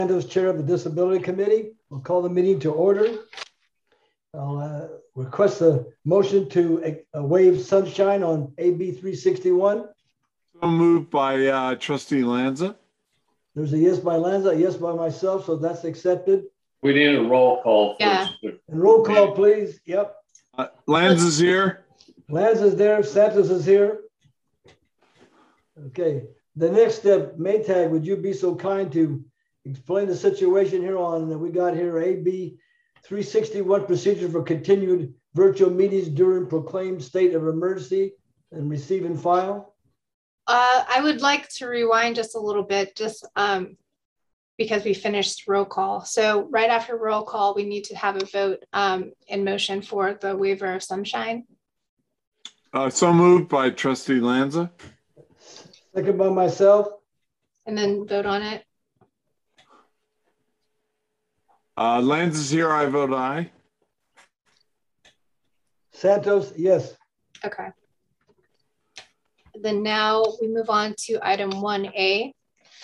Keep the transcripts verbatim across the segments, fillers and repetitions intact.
Santos, Chair of the Disability Committee. We'll call the meeting to order. I'll uh, request a motion to uh, waive sunshine on A B three sixty-one. So moved by uh, Trustee Lanza. There's a yes by Lanza, a yes by myself, so that's accepted. We need a roll call Yeah. first. And roll call, please. Yep. Uh, Lanza's here. Lanza's there. Santos is here. Okay. The next step, Maytag, would you be so kind to explain the situation here on that we got here A B three sixty-one, procedure for continued virtual meetings during proclaimed state of emergency and receive and file? Uh, I would like to rewind just a little bit, just um, because we finished roll call. So right after roll call, we need to have a vote um, in motion for the waiver of sunshine. Uh, so moved by Trustee Lanza. Second by myself. And then vote on it. Uh, Lanza's here. I vote aye. Santos, yes. Okay. Then now we move on to item one A,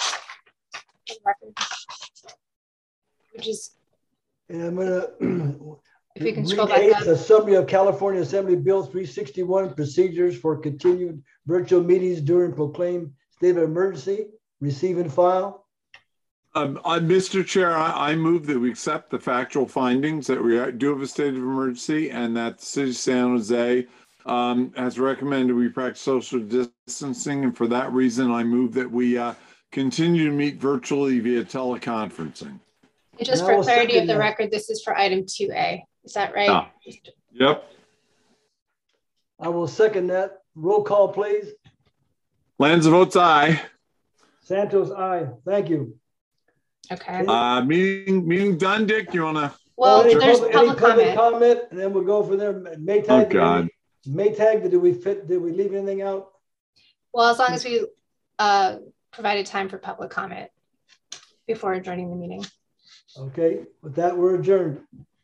which is, And I'm gonna if we can scroll read back A, up. a summary of California Assembly Bill three sixty-one, procedures for continued virtual meetings during proclaimed state of emergency, receive and file. Um, uh, Mister Chair, I, I move that we accept the factual findings that we do have a state of emergency and that the city of San Jose um, has recommended we practice social distancing. And for that reason, I move that we uh, continue to meet virtually via teleconferencing. And just And I for will clarity of second the that. record, this is for item two A. Is that right? Yeah. Yep. I will second that. Roll call, please. Lanza votes aye. Santos, aye. Thank you. Okay. Uh, meeting meeting done, Dick. You wanna? Well, any there's public, public, any public comment. comment, and then we'll go from there. Maytag, Oh did we- God. Maytag, did we fit? Did we leave anything out? Well, as long as we uh, provided time for public comment before adjourning the meeting. Okay, with that, we're adjourned.